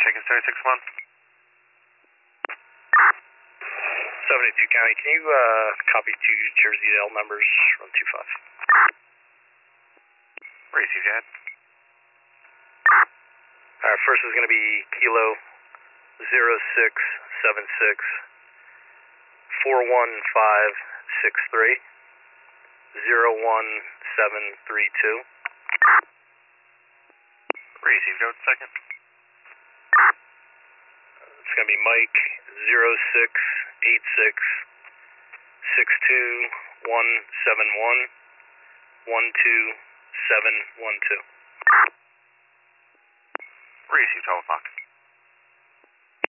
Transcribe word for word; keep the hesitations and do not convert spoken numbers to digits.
Chicken seventy-six one. seventy-two County, can you uh, copy two Jersey L numbers from two five? Receive, Dad. Alright, first is going to be Kilo zero six seven six four one five six three zero one seven three two. Receive, Joe, second. It's going to be Mike zero six eight six six two one seven one one two seven one two. Receive, twelve o'clock.